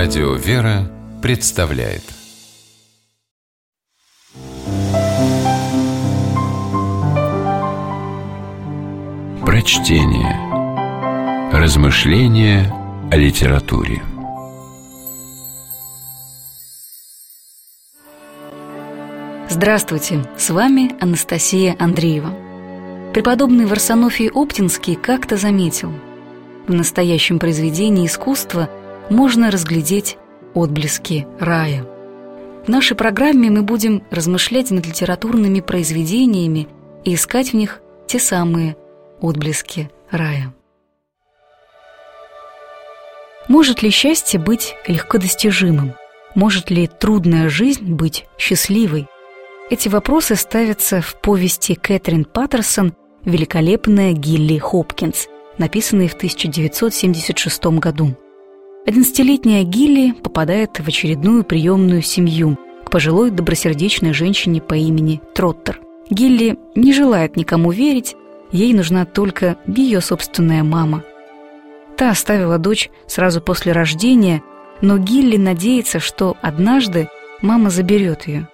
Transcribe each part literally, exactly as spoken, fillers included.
Радио «Вера» представляет Прочтение. Размышления о литературе. Здравствуйте, с вами Анастасия Андреева. Преподобный Варсонофий Оптинский как-то заметил: в настоящем произведении искусства можно разглядеть отблески рая. В нашей программе мы будем размышлять над литературными произведениями и искать в них те самые отблески рая. Может ли счастье быть легкодостижимым? Может ли трудная жизнь быть счастливой? Эти вопросы ставятся в повести Кэтрин Паттерсон «Великолепная Гилли Хопкинс», написанной в тысяча девятьсот семьдесят шестом году. Одиннадцатилетняя Гилли попадает в очередную приемную семью к пожилой добросердечной женщине по имени Троттер. Гилли не желает никому верить, ей нужна только ее собственная мама. Та оставила дочь сразу после рождения, но Гилли надеется, что однажды мама заберет ее.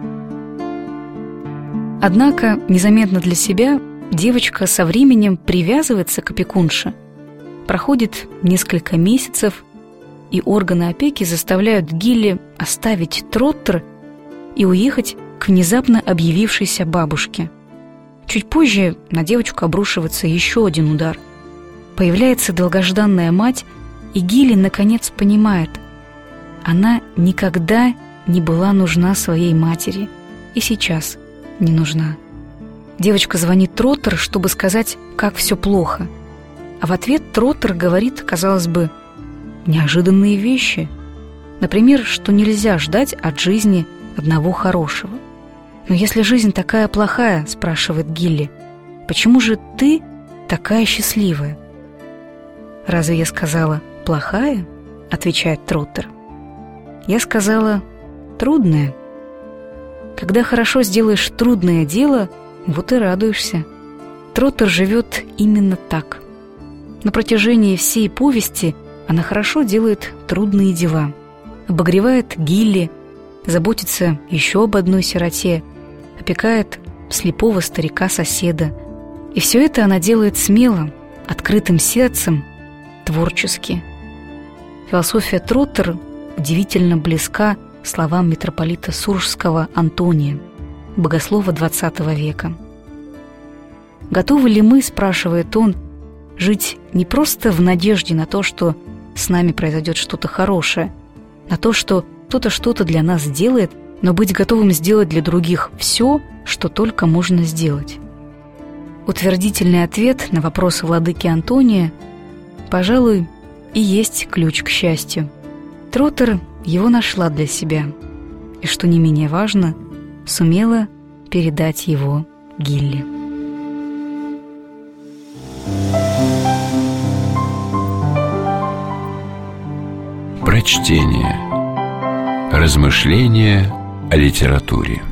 Однако, незаметно для себя, девочка со временем привязывается к опекунше. Проходит несколько месяцев, и органы опеки заставляют Гилли оставить Троттер и уехать к внезапно объявившейся бабушке. Чуть позже на девочку обрушивается еще один удар. Появляется долгожданная мать, и Гилли наконец понимает: она никогда не была нужна своей матери и сейчас не нужна. Девочка звонит Троттер, чтобы сказать, как все плохо. А в ответ Троттер говорит, казалось бы, неожиданные вещи. Например, что нельзя ждать от жизни одного хорошего. «Но если жизнь такая плохая, — спрашивает Гилли, — почему же ты такая счастливая?» «Разве я сказала плохая?» — отвечает Троттер. «Я сказала трудная. Когда хорошо сделаешь трудное дело, вот и радуешься». Троттер живет именно так. На протяжении всей повести она хорошо делает трудные дела, обогревает Гилли, заботится еще об одной сироте, опекает слепого старика-соседа. И все это она делает смело, открытым сердцем, творчески. Философия Троттер удивительно близка словам митрополита Суржского Антония, богослова двадцатого века. «Готовы ли мы, — спрашивает он, — жить не просто в надежде на то, что с нами произойдет что-то хорошее, на то, что кто-то что-то для нас сделает, но быть готовым сделать для других все, что только можно сделать?» Утвердительный ответ на вопрос владыки Антония, пожалуй, и есть ключ к счастью. Троттер его нашла для себя и, что не менее важно, сумела передать его Гилли. Прочтение. Размышления о литературе.